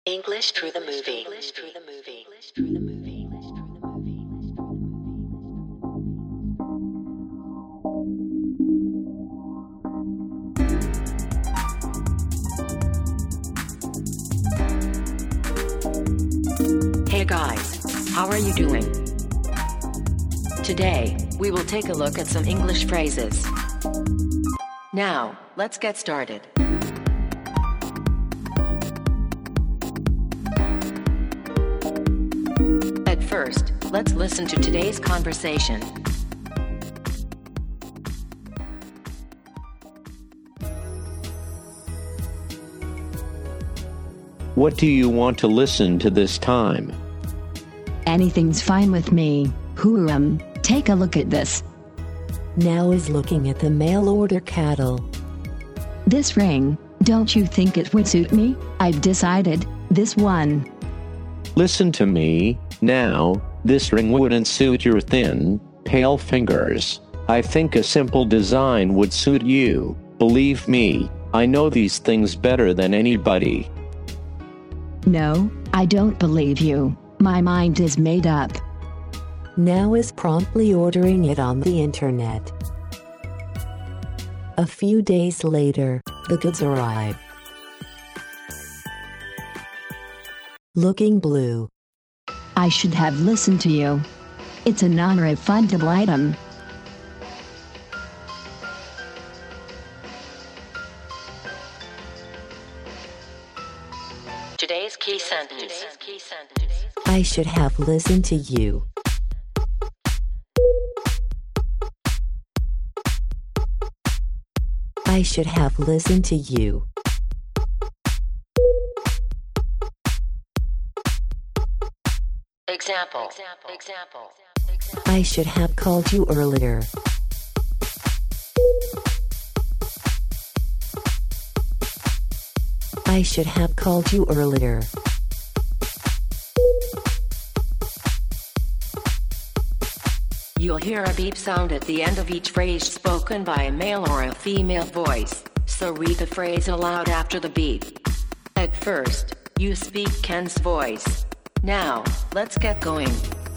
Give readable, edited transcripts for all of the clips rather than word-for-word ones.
English through the movie. English through the movie. English through the movie. English through the movie. Hey guys, how are you doing? Today, we will take a look at some English phrases. Now, let's get started. First, let's listen to today's conversation. What do you want to listen to this time? Anything's fine with me. Take a look at this. Now is looking at the mail order cattle. This ring, don't you think it would suit me? I've decided, this one. Listen to me. Now, this ring wouldn't suit your thin, pale fingers. I think a simple design would suit you. Believe me, I know these things better than anybody. No, I don't believe you. My mind is made up. Now is promptly ordering it on the internet. A few days later, the goods arrive. Looking blue. I should have listened to you. It's a non-refundable item. Today's key sentence. I should have listened to you. I should have listened to you. Example. I should have called you earlier. I should have called you earlier. You'll hear a beep sound at the end of each phrase spoken by a male or a female voice, so read the phrase aloud after the beep. At first, you speak Ken's voice. Now, let's get going.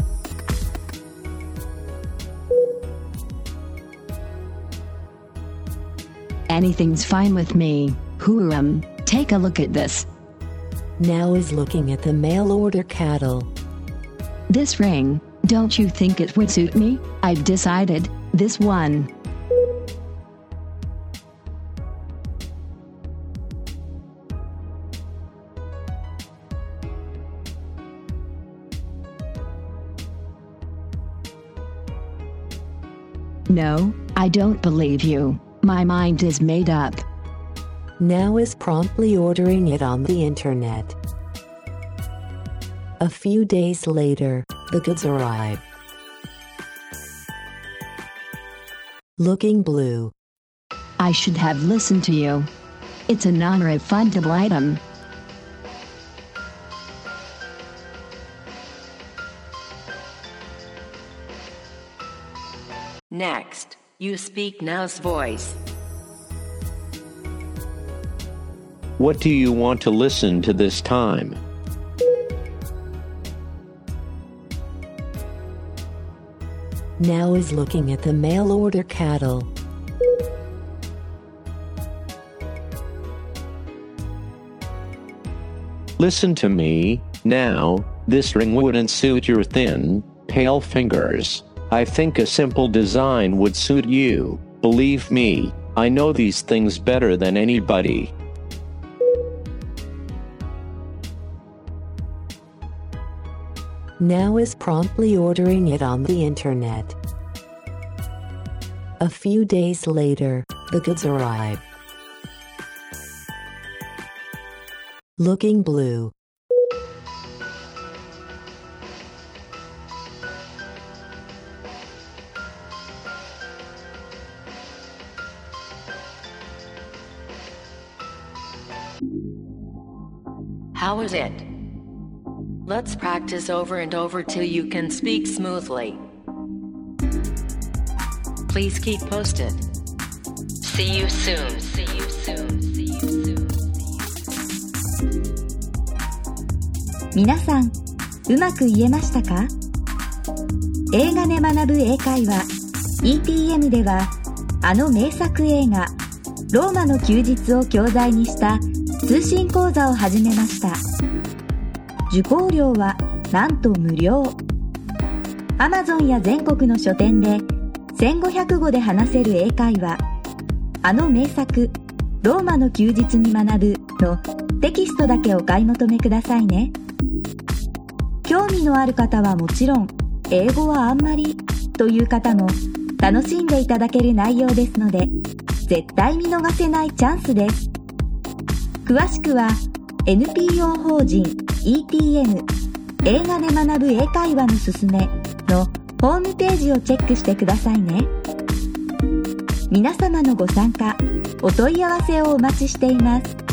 Anything's fine with me. Take a look at this. Now is looking at the mail order cattle. This ring, don't you think it would suit me? I've decided, this one. No, I don't believe you. My mind is made up. Now is promptly ordering it on the internet. A few days later, the goods arrive. Looking blue. I should have listened to you. It's a non-refundable item. Next, you speak Now's voice. What do you want to listen to this time? Now is looking at the mail order cattle. Listen to me. Now, this ring wouldn't suit your thin, pale fingers. I think a simple design would suit you. Believe me, I know these things better than anybody. Now is promptly ordering it on the internet. A few days later, the goods arrive. Looking blue. How is it? Let's practice over and over till you can speak smoothly. Please keep posted. See you soon. See you soon. See you soon. 皆さん、うまく言えましたか？映画で学ぶ英会話 ETM では、あの名作映画ローマの休日を教材にした通信講座を始めました。受講料はなんと無料。Amazon や全国の書店で1500語で話せる英会話、あの名作ローマの休日に学ぶのテキストだけお買い求めくださいね。興味のある方はもちろん、英語はあんまりという方も楽しんでいただける内容ですので、絶対見逃せないチャンスです。詳しくは NPO 法人 ETM 映画で学ぶ英会話のすすめのホームページをチェックしてくださいね。皆様のご参加、お問い合わせをお待ちしています。